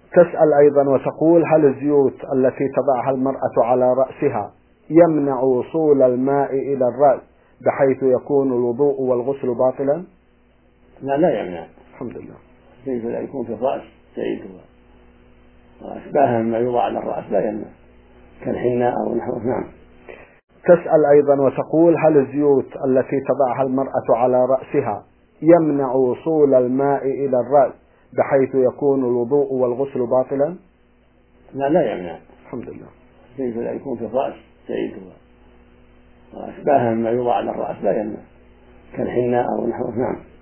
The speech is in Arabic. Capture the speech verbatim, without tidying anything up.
تسأل أيضا وتقول: هل الزيوت التي تضعها المرأة على رأسها يمنع وصول الماء إلى الرأس بحيث يكون الوضوء والغسل باطلا؟ لا لا يمنع. الحمد لله. الزيت لا يكون في الرأس زيت وأشباهها مما يوضع على الرأس لا يمنع كالحناء أو نحوه. نعم. تسأل أيضا وتقول: هل الزيوت التي تضعها المرأة على رأسها يمنع وصول الماء إلى الرأس بحيث يكون الوضوء والغسل باطلا؟ لا لا يمنع. الحمد لله. الزيت لا يكون في الرأس زيت وأشباهها مما يوضع على الرأس لا يمنع كالحناء أو نحوه. نعم.